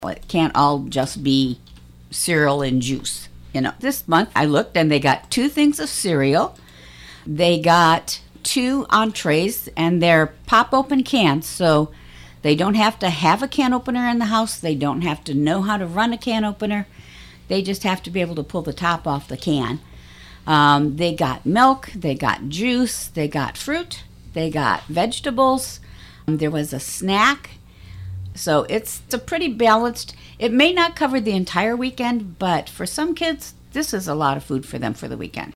It can't all just be cereal and juice. This month I looked and they got 2 things of cereal. They got 2 entrees and they're pop open cans, so they don't have to have a can opener in the house. They don't have to know how to run a can opener. They just have to be able to pull the top off the can. They got milk, they got juice, they got fruit, they got vegetables. There was a snack. So it's a pretty balanced. It may not cover the entire weekend, but for some kids, this is a lot of food for them for the weekend.